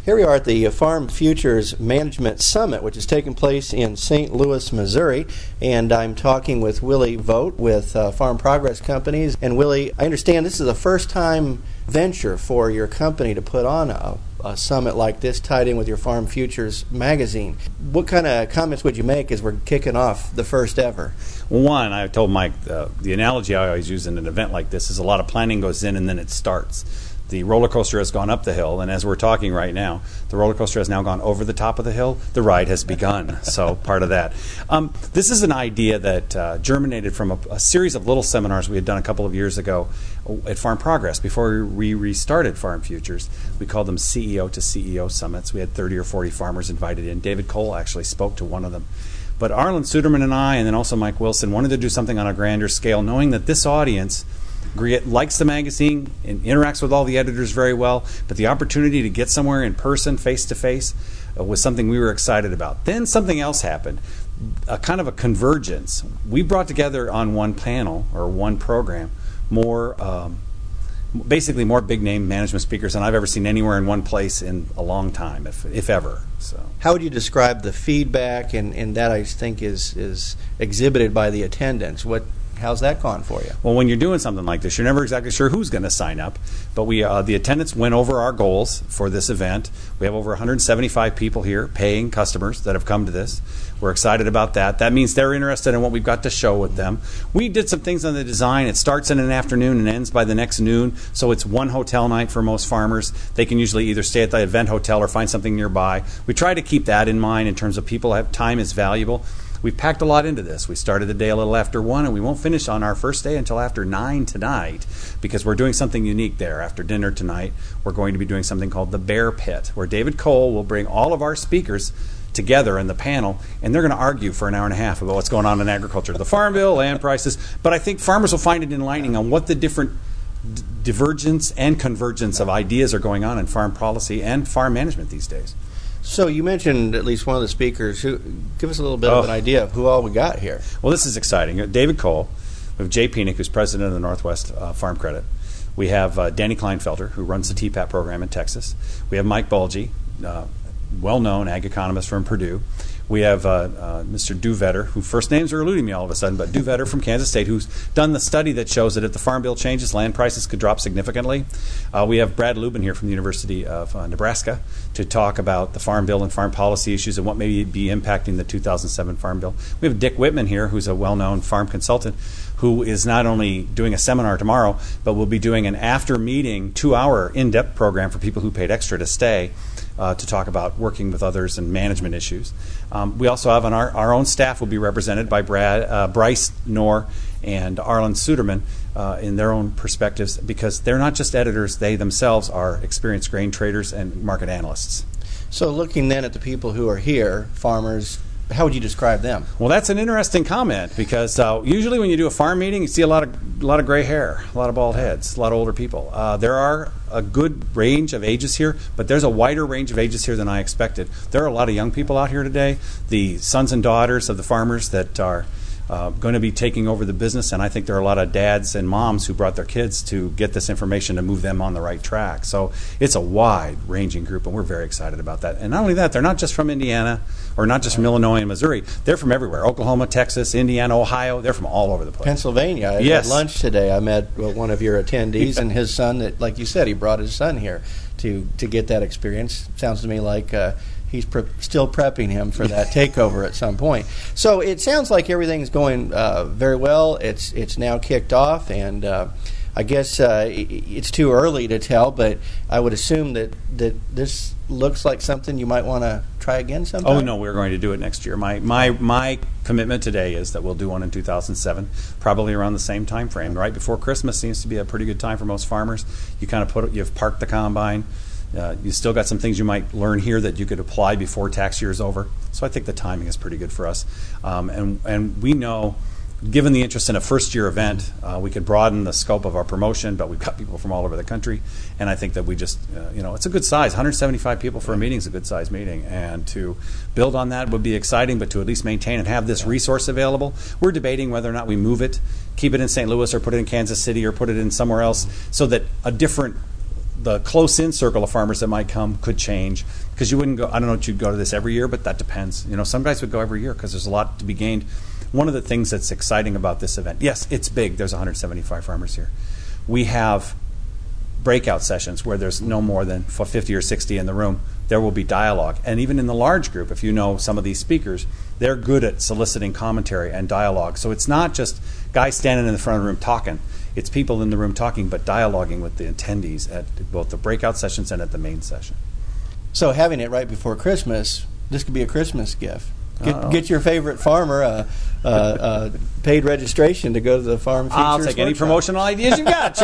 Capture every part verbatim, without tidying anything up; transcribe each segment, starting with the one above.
Here we are at the Farm Futures Management Summit, which is taking place in Saint Louis, Missouri, and I'm talking with Willie Vogt with uh, Farm Progress Companies. And Willie, I understand this is the first time venture for your company to put on a, a summit like this tied in with your Farm Futures magazine. What kind of comments would you make as we're kicking off the first ever? Well, one, I told Mike, uh, the analogy I always use in an event like this is a lot of planning goes in and then it starts. The roller coaster has gone up the hill, and as we're talking right now, the roller coaster has now gone over the top of the hill. The ride has begun, so part of that. Um, this is an idea that uh, germinated from a, a series of little seminars we had done a couple of years ago at Farm Progress. Before we restarted Farm Futures, we called them C E O to C E O summits. We had thirty or forty farmers invited in. David Cole actually spoke to one of them. But Arlen Suderman and I, and then also Mike Wilson, wanted to do something on a grander scale, knowing that this audience likes the magazine and interacts with all the editors very well, but the opportunity to get somewhere in person, face-to-face, uh, was something we were excited about. Then something else happened, a kind of a convergence. We brought together on one panel or one program more, um, basically more big-name management speakers than I've ever seen anywhere in one place in a long time, if, if ever. So, how would you describe the feedback, and, and that I think is, is exhibited by the attendance? What How's that gone for you? Well, when you're doing something like this, you're never exactly sure who's going to sign up. But we, uh, the attendance went over our goals for this event. We have over one hundred seventy-five people here, paying customers that have come to this. We're excited about that. That means they're interested in what we've got to show with them. We did some things on the design. It starts in an afternoon and ends by the next noon, so it's one hotel night for most farmers. They can usually either stay at the event hotel or find something nearby. We try to keep that in mind in terms of people have time is valuable. We've packed a lot into this. We started the day a little after one, and we won't finish on our first day until after nine tonight, because we're doing something unique there. After dinner tonight, we're going to be doing something called the Bear Pit, where David Cole will bring all of our speakers together in the panel, and they're going to argue for an hour and a half about what's going on in agriculture, the farm bill, land prices. But I think farmers will find it enlightening on what the different d- divergence and convergence of ideas are going on in farm policy and farm management these days. So you mentioned at least one of the speakers. Who, give us a little bit oh. of an idea of who all we got here. Well, this is exciting. David Cole. We have Jay Pienick, who's president of the Northwest uh, Farm Credit. We have uh, Danny Kleinfelder, who runs the T PAT program in Texas. We have Mike Bulgy, uh, well-known ag economist from Purdue. We have uh, uh, Mister Duvetter, who first names are eluding me all of a sudden, but Duvetter from Kansas State, who's done the study that shows that if the farm bill changes, land prices could drop significantly. Uh, we have Brad Lubin here from the University of uh, Nebraska to talk about the farm bill and farm policy issues and what may be impacting the two thousand seven farm bill. We have Dick Whitman here, who's a well-known farm consultant, who is not only doing a seminar tomorrow, but will be doing an after-meeting, two-hour in-depth program for people who paid extra to stay uh, to talk about working with others and management issues. Um, we also have on our, our own staff will be represented by Brad, uh, Bryce Knorr and Arlen Suderman uh, in their own perspectives, because they're not just editors, they themselves are experienced grain traders and market analysts. So looking then at the people who are here, farmers, how would you describe them? Well, that's an interesting comment, because uh, usually when you do a farm meeting, you see a lot of a lot of gray hair, a lot of bald heads, a lot of older people. Uh, there are a good range of ages here, but there's a wider range of ages here than I expected. There are a lot of young people out here today, the sons and daughters of the farmers that are Uh, going to be taking over the business, and I think there are a lot of dads and moms who brought their kids to get this information to move them on the right track. So it's a wide-ranging group, and we're very excited about that. And not only that, they're not just from Indiana or not just from Illinois and Missouri. They're from everywhere: Oklahoma, Texas, Indiana, Ohio. They're from all over the place. Pennsylvania. I yes. had lunch today. I met one of your attendees and his son. That, like you said, he brought his son here to to get that experience. Sounds to me like Uh, he's pre- still prepping him for that takeover at some point. So it sounds like everything's going uh, very well. It's it's now kicked off, and uh, I guess uh, it's too early to tell, but I would assume that, that this looks like something you might want to try again sometime. Oh, no, we're going to do it next year. My my my commitment today is that we'll do one in two thousand seven, probably around the same time frame. Right before Christmas seems to be a pretty good time for most farmers. You kind of put you've parked the combine. Uh, you still got some things you might learn here that you could apply before tax year is over. So I think the timing is pretty good for us. Um, and, and we know, given the interest in a first-year event, uh, we could broaden the scope of our promotion, but we've got people from all over the country. And I think that we just, uh, you know, it's a good size. one hundred seventy-five people for a meeting is a good size meeting. And to build on that would be exciting, but to at least maintain and have this resource available. We're debating whether or not we move it, keep it in Saint Louis or put it in Kansas City or put it in somewhere else, so that a different the close-in circle of farmers that might come could change because you wouldn't go. I don't know if you'd go to this every year, but that depends. You know, some guys would go every year because there's a lot to be gained. One of the things that's exciting about this event, yes, it's big. There's one hundred seventy-five farmers here. We have breakout sessions where there's no more than fifty or sixty in the room. There will be dialogue. And even in the large group, if you know some of these speakers, they're good at soliciting commentary and dialogue. So it's not just guys standing in the front of the room talking. It's people in the room talking but dialoguing with the attendees at both the breakout sessions and at the main session. So having it right before Christmas, this could be a Christmas gift. Get, get your favorite farmer a uh, uh, uh, paid registration to go to the Farm Futures I'll take any workshop. Promotional ideas you've got,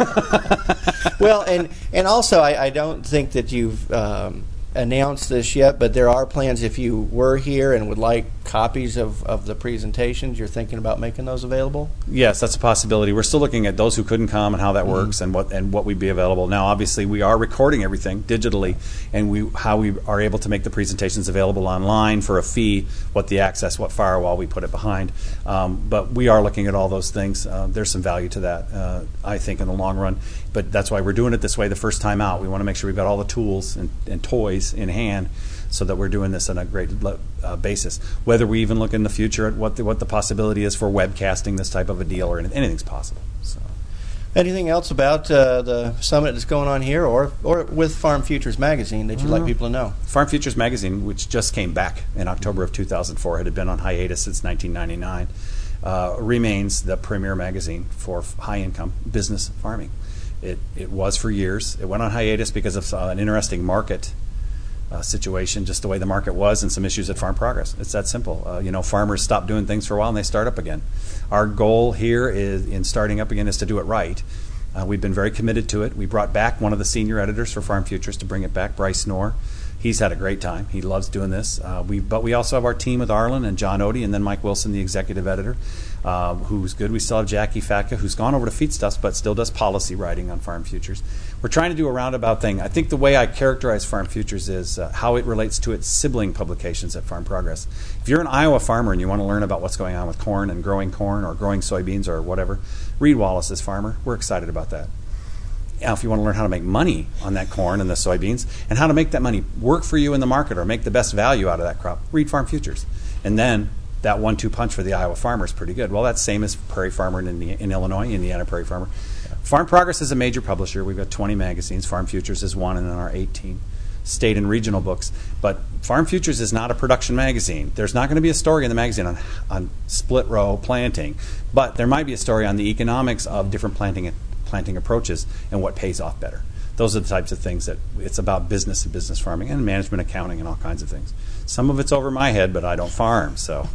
Chuck. Well, and and also I, I don't think that you've um, announced this yet, but there are plans if you were here and would like copies of, of the presentations, you're thinking about making those available? Yes, that's a possibility. We're still looking at those who couldn't come and how that mm-hmm. works and what and what would be available. Now, obviously, we are recording everything digitally, and we how we are able to make the presentations available online for a fee, what the access, what firewall we put it behind. Um, but we are looking at all those things. Uh, there's some value to that, uh, I think, in the long run. But that's why we're doing it this way the first time out. We want to make sure we've got all the tools and, and toys in hand so that we're doing this on a great uh, basis. Whether we even look in the future at what the, what the possibility is for webcasting this type of a deal or anything, anything's possible. So. Anything else about uh, the summit that's going on here or or with Farm Futures Magazine that you'd like people to know? Farm Futures Magazine, which just came back in October of two thousand four, it had been on hiatus since nineteen ninety-nine, uh, remains the premier magazine for high-income business farming. It, it was for years. It went on hiatus because of uh, an interesting market uh, situation, just the way the market was, and some issues at Farm Progress. It's that simple. Uh, you know, farmers stop doing things for a while and they start up again. Our goal here is in starting up again is to do it right. Uh, we've been very committed to it. We brought back one of the senior editors for Farm Futures to bring it back, Bryce Knorr. He's had a great time. He loves doing this. Uh, we, but we also have our team with Arlen and John Odie, and then Mike Wilson, the executive editor, uh, who's good. We still have Jackie Fatka, who's gone over to Feedstuffs, but still does policy writing on Farm Futures. We're trying to do a roundabout thing. I think the way I characterize Farm Futures is uh, how it relates to its sibling publications at Farm Progress. If you're an Iowa farmer and you want to learn about what's going on with corn and growing corn or growing soybeans or whatever, read Wallace's Farmer. We're excited about that. Now, if you want to learn how to make money on that corn and the soybeans and how to make that money work for you in the market or make the best value out of that crop, read Farm Futures. And then that one two punch for the Iowa farmer is pretty good. Well, that's same as Prairie Farmer in, Indi- in Illinois, Indiana Prairie Farmer. Yeah. Farm Progress is a major publisher. We've got twenty magazines. Farm Futures is one, and then our eighteen state and regional books. But Farm Futures is not a production magazine. There's not going to be a story in the magazine on, on split row planting, but there might be a story on the economics of different planting planting approaches and what pays off better. Those are the types of things that it's about business and business farming and management accounting and all kinds of things. Some of it's over my head, but I don't farm, so.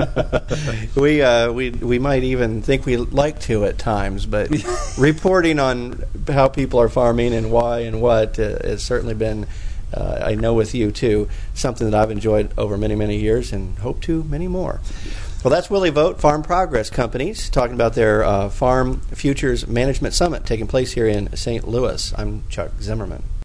we uh, we we might even think we like to at times, but reporting on how people are farming and why and what uh, has certainly been, uh, I know with you too, something that I've enjoyed over many, many years and hope to many more. Well, that's Willie Vogt, Farm Progress Companies, talking about their uh, Farm Futures Management Summit taking place here in Saint Louis. I'm Chuck Zimmerman.